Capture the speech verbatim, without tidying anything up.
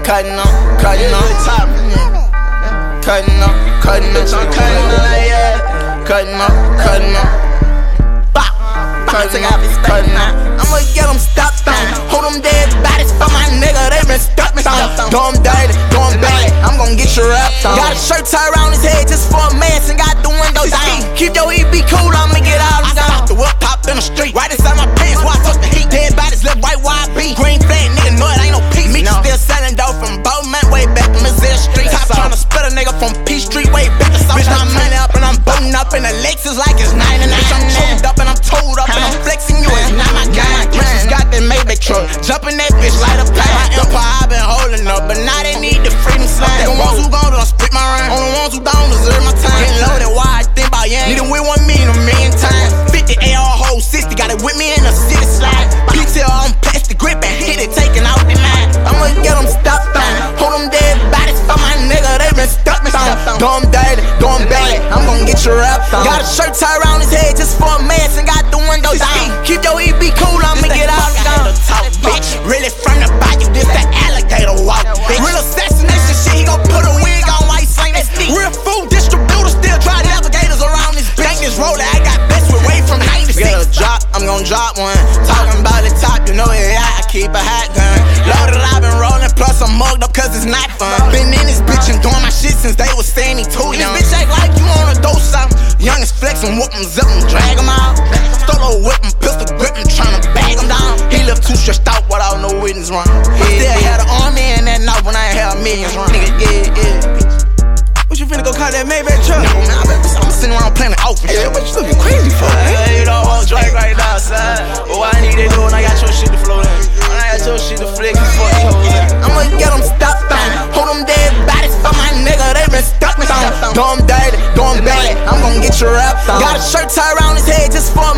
Cutting up, cutting up, cutting up, cutting up, cutting up, yeah. Cutting up, cutting up, bop, cutting up, cutting up. I'ma get them stopped on. Hold them dead bodies for my nigga, they been stuck on. Do them dirty, do them bad, I'm gon' get you wrapped on. Got a shirt tied around his head just for a mess and got the windows down. Keep your E B cool, I'ma get all this down. The whip pop in the street, right inside my pants, watch up the heat. Dead bodies left, right, wide B. Green flag, nigga know it ain't no peace. Me still selling dough from Bowman way back from Missouri Street. Cop tryna spit a nigga from P Street way back to South. Bitch, I'm money up and I'm booting up in the Lexus like it's ninety-nine. Bitch, I'm choked up and I'm told up and I'm flexing you. It's not my guy. Bitches got that Maybach truck, jumping that bitch light up. My empire I been holding up, but now they need the freedom sign. The ones who gon' done spit my rhyme, on the ones who don't deserve my time. Getting loaded, why I think about yang. Need it with one million a million times. fifty A R hold sixty, got it with me in the city slide. P T L on plastic grip and hit it, taking out the line. I'ma get them stopped on. Hold them dead bodies for my nigga, they been stuck on. Do them dirty, do them bad, I'm gon' get you wrapped on. Got a shirt tied around his head just for a mess and got the windows down. Keep your E B cool, I'ma get out down. Bitch, really from the bayou, this that alligator walk, bitch. Real assassination shit, he gon' put a wig on while he slang that stick. Real food distributor, still try navigators around this bitch. Think this roller, I got best with way from ninety-six. Get a drop, I'm gon' drop one. Talking about the top, you know it, I keep a hot gun. Loaded, I've been rolling, plus I'm mugged up cause it's not fun. Been in this bitch and doing my shit since they was saying he too young. This bitch act like you wanna do something. Youngest flexin', whoop 'em, zip 'em, drag 'em out. Stolo whip 'em, pistol grip 'em, tryna bag 'em down. He left too stressed out without no witness run. I still had an army in that night when I ain't had millions run. Nigga, yeah, yeah. What you finna go call that Maybach truck? No, man, I'm sitting around playing the outfit. Yeah, what you looking crazy for, man? Hey, you don't want Drake right now, son. But what I need to do when I got your shit to float in? When I got your shit to flick, you fuck your hoes in. I'ma get them stopped on. Hold them dead bodies for my nigga, they been stuck on. Do them dirty, do them bad, I'm gon' get you wrapped on. Got a shirt tied around his head just for a